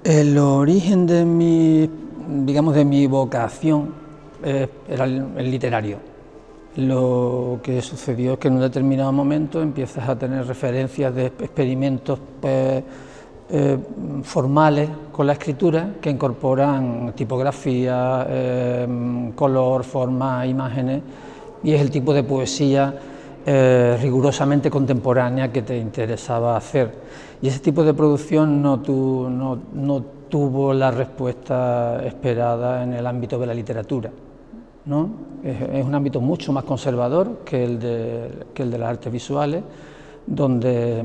El origen de mi vocación era el literario. Lo que sucedió es que en un determinado momento empiezas a tener referencias de experimentos formales con la escritura que incorporan tipografía, color, forma, imágenes, y es el tipo de poesía rigurosamente contemporánea que te interesaba hacer. Y ese tipo de producción no tuvo la respuesta esperada en el ámbito de la literatura, ¿no? Es un ámbito mucho más conservador que el de las artes visuales, donde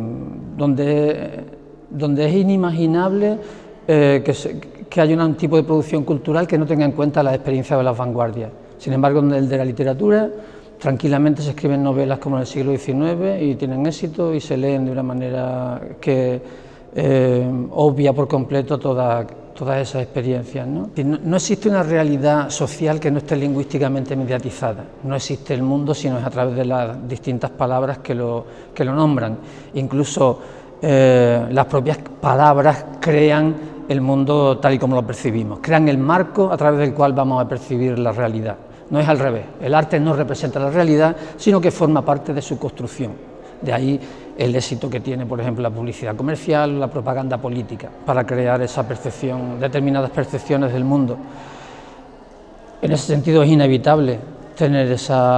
es inimaginable que haya un tipo de producción cultural que no tenga en cuenta las experiencias de las vanguardias. Sin embargo, en el de la literatura, tranquilamente se escriben novelas como en el siglo XIX y tienen éxito y se leen de una manera que obvia por completo todas esas experiencias, ¿no? No existe una realidad social que no esté lingüísticamente mediatizada. No existe el mundo sino es a través de las distintas palabras que lo nombran. Incluso las propias palabras crean el mundo tal y como lo percibimos, crean el marco a través del cual vamos a percibir la realidad. No es al revés, el arte no representa la realidad, sino que forma parte de su construcción. De ahí el éxito que tiene, por ejemplo, la publicidad comercial, la propaganda política, para crear esa percepción, determinadas percepciones del mundo. En ese sentido es inevitable tener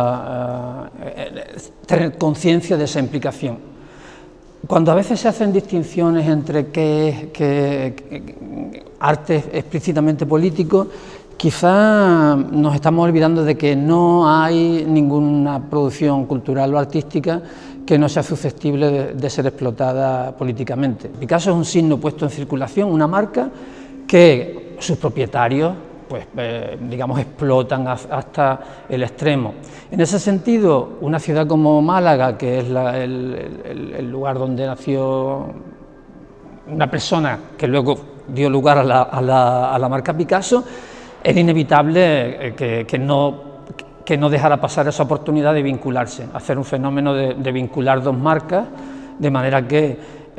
conciencia de esa implicación. Cuando a veces se hacen distinciones entre qué arte explícitamente político, quizá nos estamos olvidando de que no hay ninguna producción cultural o artística que no sea susceptible de ser explotada políticamente. Picasso es un signo puesto en circulación, una marca que sus propietarios digamos, explotan hasta el extremo. En ese sentido, una ciudad como Málaga, que es el lugar donde nació una persona que luego dio lugar a la marca Picasso, era inevitable que no dejara pasar esa oportunidad de vincularse, hacer un fenómeno de vincular dos marcas, de manera que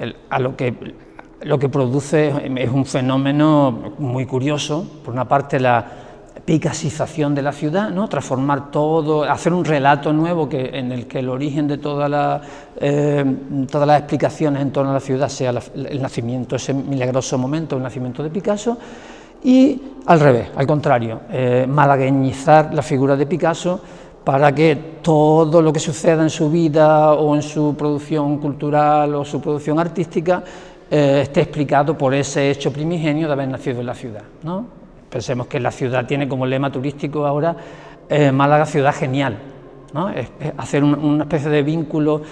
lo que produce es un fenómeno muy curioso. Por una parte, la picasización de la ciudad, ¿no? Transformar todo, hacer un relato nuevo en el que el origen de todas las explicaciones en torno a la ciudad sea el nacimiento, ese milagroso momento, el nacimiento de Picasso. Y al revés, al contrario, malagueñizar la figura de Picasso para que todo lo que suceda en su vida o en su producción cultural o su producción artística esté explicado por ese hecho primigenio de haber nacido en la ciudad, ¿no? Pensemos que la ciudad tiene como lema turístico ahora Málaga ciudad genial, ¿no? Es hacer una especie de vínculo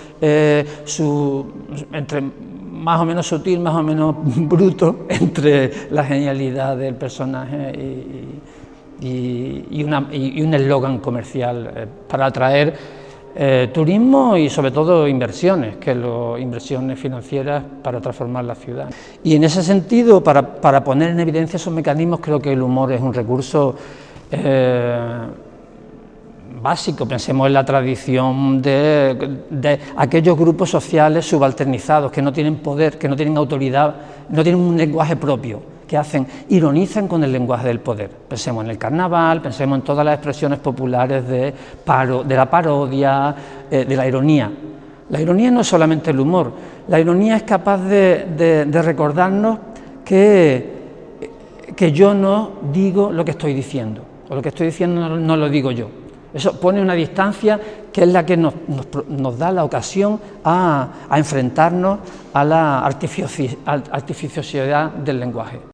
entre más o menos sutil, más o menos bruto, entre la genialidad del personaje y un eslogan comercial para atraer turismo y sobre todo inversiones, inversiones financieras para transformar la ciudad. Y en ese sentido, para poner en evidencia esos mecanismos, creo que el humor es un recurso básico. Pensemos en la tradición de aquellos grupos sociales subalternizados que no tienen poder, que no tienen autoridad, no tienen un lenguaje propio, que ironizan con el lenguaje del poder. Pensemos en el carnaval, pensemos en todas las expresiones populares de la parodia, de la ironía. La ironía no es solamente el humor, la ironía es capaz de recordarnos que yo no digo lo que estoy diciendo, o lo que estoy diciendo no lo digo yo. Eso pone una distancia que es la que nos da la ocasión a enfrentarnos a la artificiosidad del lenguaje.